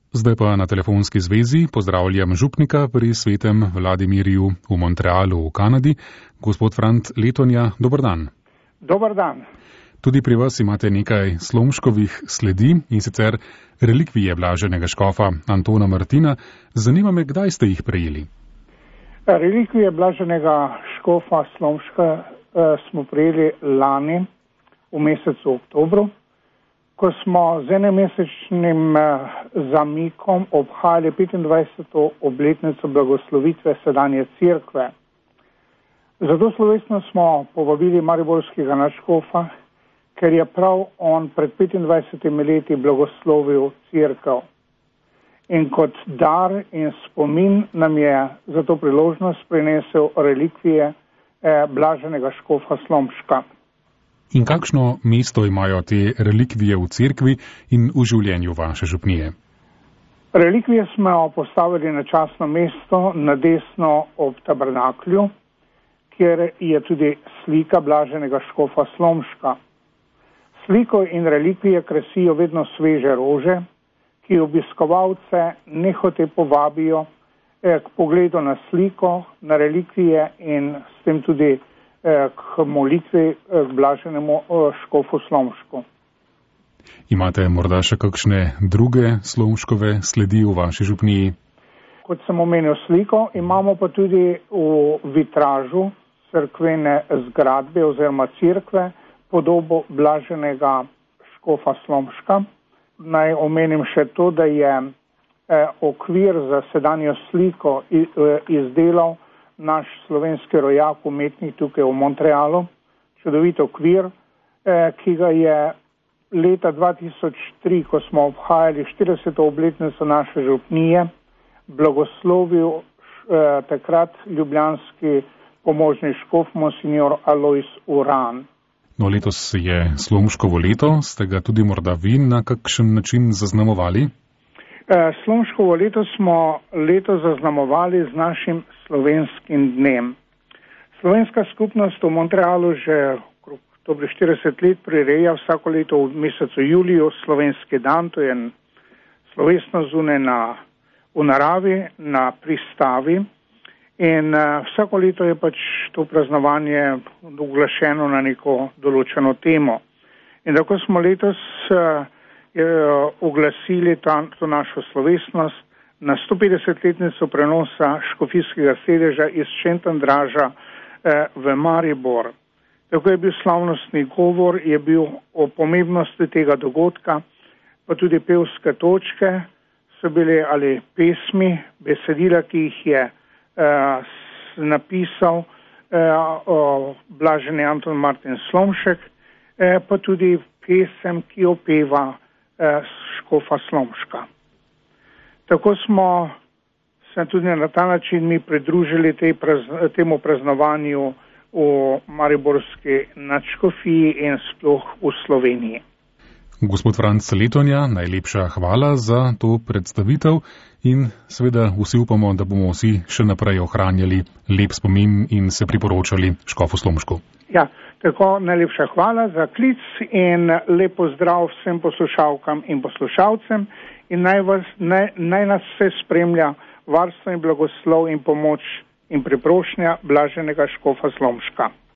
Zdaj pa na telefonski zvezi pozdravljam župnika pri svetem Vladimirju v Montrealu v Kanadi, gospod Frant Letonja. Dober dan. Dober dan. Tudi pri vas imate nekaj Slomškovih sledi in sicer relikvije blaženega škofa Antona Martina. Zanima me, kdaj ste jih prejeli? Relikvije blaženega škofa Slomška smo prejeli lani v mesecu oktobru, ko smo z enemesečnim zamikom obhajali 25. obletnico blagoslovitve sedanje cerkve. Zato slovesno smo povabili mariborskega nadškofa, ker je prav on pred 25 leti blagoslovil cerkev. In kot dar in spomin nam je za to priložnost prinesel relikvije blaženega škofa Slomška. In kakšno mesto imajo te relikvije v cerkvi in v življenju vaše župnije? Relikvije smo postavili na častno mesto na desno ob tabernaklju, kjer je tudi slika blaženega škofa Slomška. Sliko in relikvije krasijo vedno sveže rože, ki obiskovalce nehote povabijo k pogledu na sliko, na relikvije in s tem tudi k molitvi k blaženemu škofu Slomšku. Imate morda še kakšne druge Slomškove sledi v vaši župniji? Kot sem omenil sliko, imamo pa tudi v vitražu cerkvene zgradbe oziroma cerkve podobo blaženega škofa Slomška. Naj omenim še to, da je okvir za sedanjo sliko izdelal naš slovenski rojak, umetnik tukaj v Montrealu, čudovit okvir, ki ga je leta 2003, ko smo obhajali 40. obletnico naše župnije, blagoslovil takrat ljubljanski pomožni škof monsignor Alojz Uran. No, letos je Slomškovo leto, ste ga tudi morda vi na kakšen način zaznamovali? Slomškovo leto smo letos zaznamovali z našim slovenskim dnem. Slovenska skupnost v Montrealu že okrog 40 let prireja vsako leto v mesecu juliju slovenski dan, to je slovesno zunaj v naravi, na pristavi. In vsako leto je pač to praznovanje uglašeno na neko določeno temo. In tako smo letos oglasili to našo slovesnost na 150-letnico prenosa škofijskega sedeža iz Šentandraža v Maribor. Tako je bil slavnostni govor, je bil o pomembnosti tega dogodka, pa tudi pevske točke so bile ali pesmi, besedila, ki jih je napisal blaženi Anton Martin Slomšek, pa tudi pesem, ki opeva škofa Slomška. Tako smo se tudi na ta način mi pridružili temu praznovanju v mariborski nadškofiji in sploh v Sloveniji. Gospod Frant Letonja, najlepša hvala za to predstavitev in seveda vsi upamo, da bomo vsi še naprej ohranjali lep spomin in se priporočali škofu Slomšku. Ja, tako najlepša hvala za klic in lep pozdrav vsem poslušalkam in poslušalcem in naj nas vse spremlja varstvo in blagoslov in pomoč in priprošnja blaženega škofa Slomška.